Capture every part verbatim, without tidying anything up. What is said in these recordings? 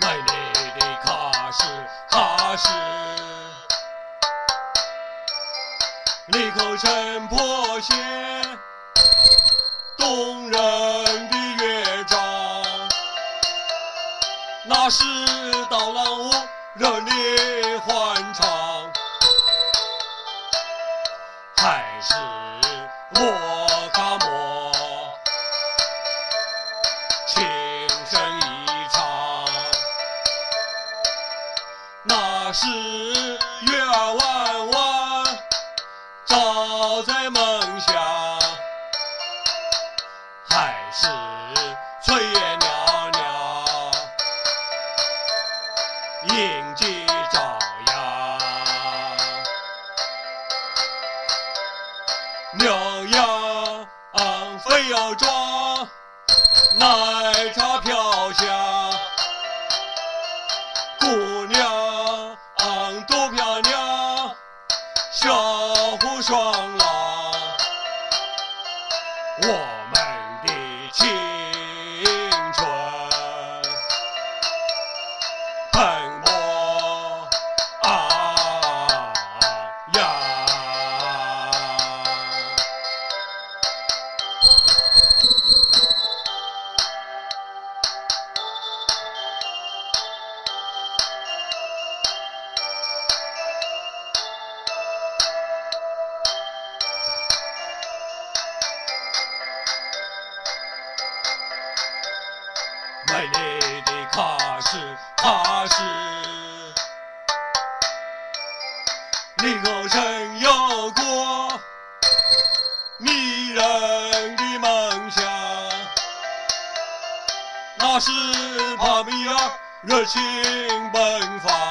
美丽的喀什，喀什，立口城破线，动人的乐章，那是刀郎舞，热烈欢唱，还是莫卡莫情深意长，那是月儿弯弯照在梦乡，还是炊烟袅袅迎接朝阳，牛羊飞又壮，奶茶飘香，姑娘多漂亮，小虎双郎，我们的青春蓬勃啊呀！美丽的喀什，喀什，立口城有过迷人的梦想，那是帕米尔热情奔放，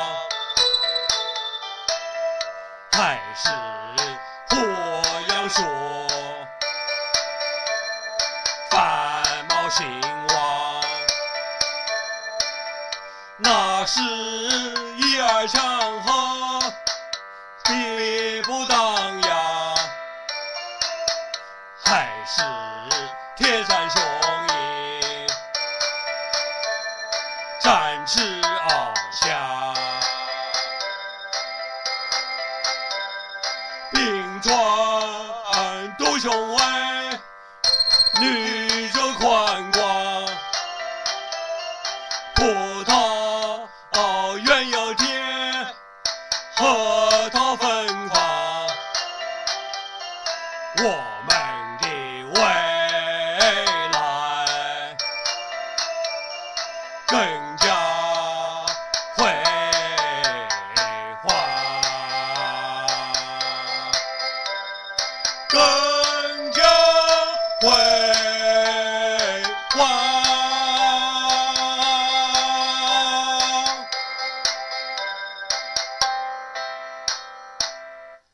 还是火阳说繁茂兴旺，那是一二强河兵不荡漾，还是铁山雄鹰展翅翱翔，兵装多雄伟，女者宽广，葡萄园有甜，核桃芬芳，我们的未来更加辉煌，更加辉